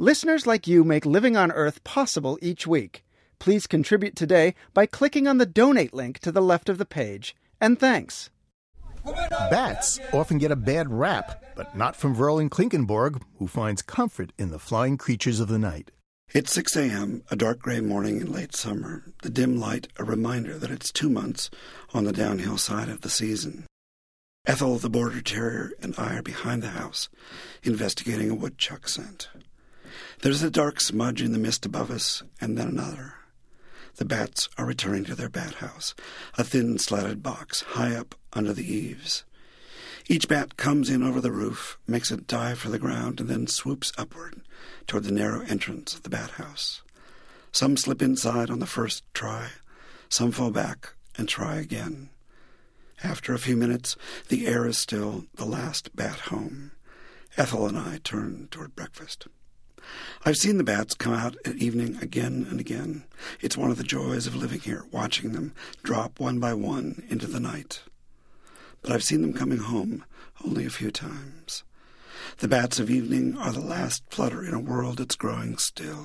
Listeners like you make Living on Earth possible each week. Please contribute today by clicking on the donate link to the left of the page. And thanks. Bats often get a bad rap, but not from Verlin Klinkenborg, who finds comfort in the flying creatures of the night. It's 6 a.m., a dark gray morning in late summer, the dim light a reminder that it's 2 months on the downhill side of the season. Ethel, the border terrier, and I are behind the house, investigating a woodchuck scent. There's a dark smudge in the mist above us, and then another. The bats are returning to their bat house, a thin slatted box high up under the eaves. Each bat comes in over the roof, makes a dive for the ground, and then swoops upward toward the narrow entrance of the bat house. Some slip inside on the first try, some fall back and try again. After a few minutes, the air is still, the last bat home. Ethel and I turn toward breakfast. I've seen the bats come out at evening again and again. It's one of the joys of living here, watching them drop one by one into the night. But I've seen them coming home only a few times. The bats of evening are the last flutter in a world that's growing still.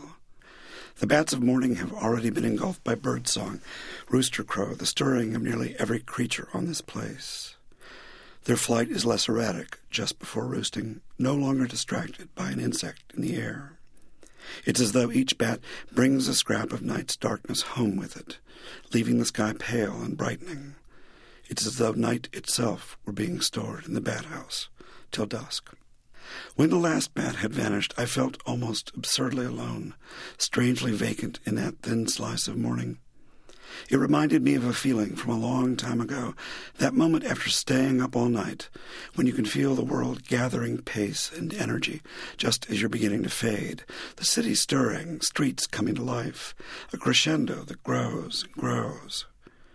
The bats of morning have already been engulfed by birdsong, rooster crow, the stirring of nearly every creature on this place. Their flight is less erratic just before roosting, no longer distracted by an insect in the air. It's as though each bat brings a scrap of night's darkness home with it, leaving the sky pale and brightening. It's as though night itself were being stored in the bat house till dusk. When the last bat had vanished, I felt almost absurdly alone, strangely vacant in that thin slice of morning. It reminded me of a feeling from a long time ago, that moment after staying up all night, when you can feel the world gathering pace and energy just as you're beginning to fade, the city stirring, streets coming to life, a crescendo that grows and grows.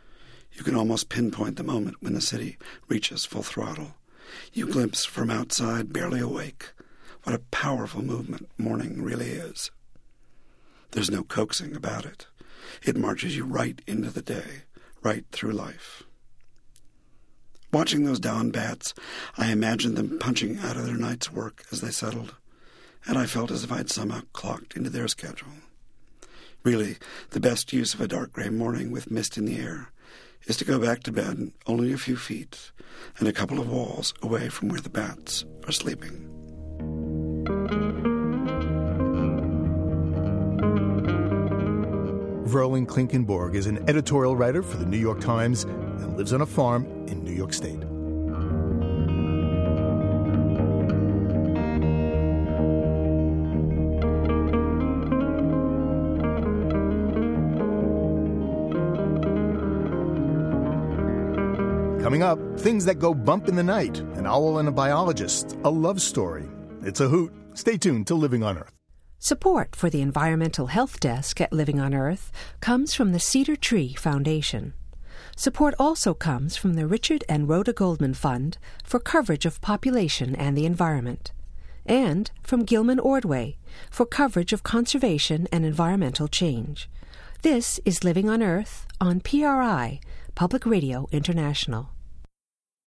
You can almost pinpoint the moment when the city reaches full throttle. You glimpse from outside, barely awake, what a powerful movement morning really is. There's no coaxing about it. It marches you right into the day, right through life. Watching those dawn bats, I imagined them punching out of their night's work as they settled, and I felt as if I'd somehow clocked into their schedule. Really, the best use of a dark gray morning with mist in the air is to go back to bed only a few feet and a couple of walls away from where the bats are sleeping. Verlin Klinkenborg is an editorial writer for the New York Times and lives on a farm in New York State. Coming up, things that go bump in the night, an owl and a biologist, a love story. It's a hoot. Stay tuned to Living on Earth. Support for the Environmental Health Desk at Living on Earth comes from the Cedar Tree Foundation. Support also comes from the Richard and Rhoda Goldman Fund for coverage of population and the environment, and from Gilman Ordway for coverage of conservation and environmental change. This is Living on Earth on PRI, Public Radio International.